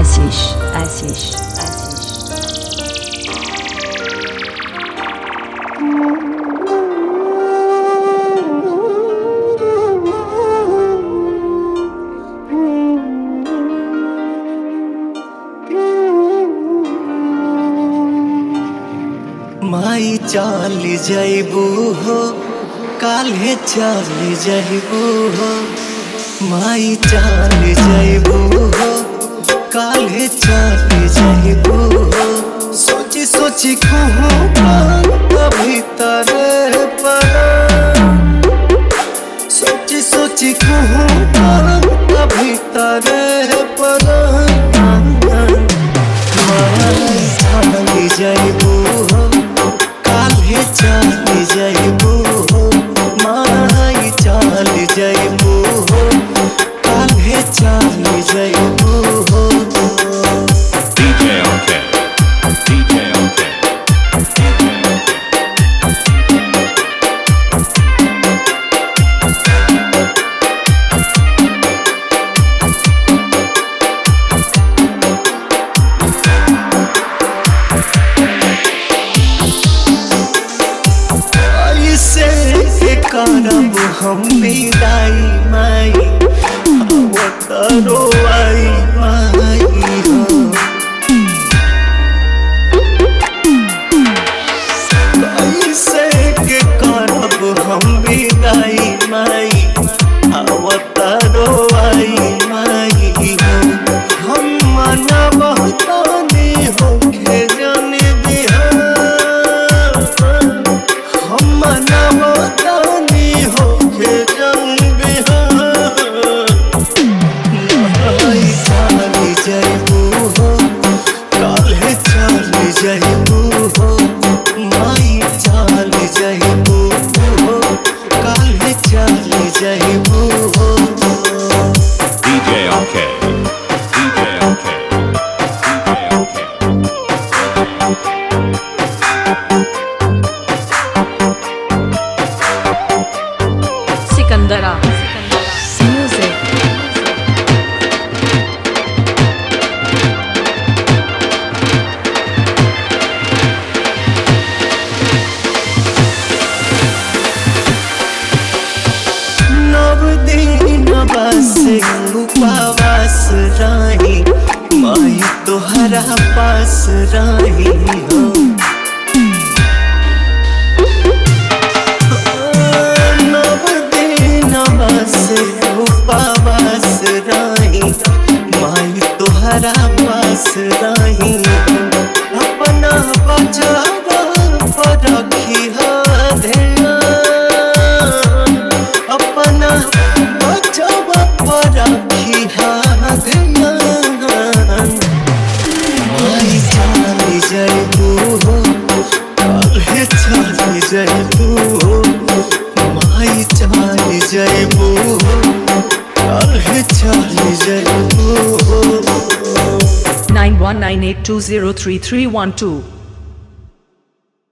Assis. माई चल जाइबू हो काल्हे चल जाइबू हो माई चल जाइबू हो काल्हे चल जाइबू हो सोची सोची कहूँ कभी तारे पर सोची सोची कहूँ कभी तारे पर माई चल जाइबू हो काल्हे चल जाइबू हो माई चल जाइबू हो काल्हे चल जाइबू हो DJ OK. DJ OK. ऐसे के करब हम विदाई माई अवतरो आई माई हो ऐसे के करब हम विदाई माई अवतरो आई माई हो हम मनब तानी होके जन बिहार हम मनब तानी होके जन बिहार माई चल जाइबू हो काल्हे चल जाइबू हो माई चल जाइबू हो काल्हे चल जाइबू हो DJ OK. DJ OK. DJ OK. Sikandara. Music. नव दिन बस उपवास रही माई तोहरा पास रही हो नव दिन बस उपवास रही माई तोहरा पास रही अपना बचावा पर रखी ध्यान अपना बचावा पर रखी ध्यान माई चल जाइबू हो काल्हे चल जाइबू हो माई चल जाइबू हो काल्हे चल जाइबू हो 9198203312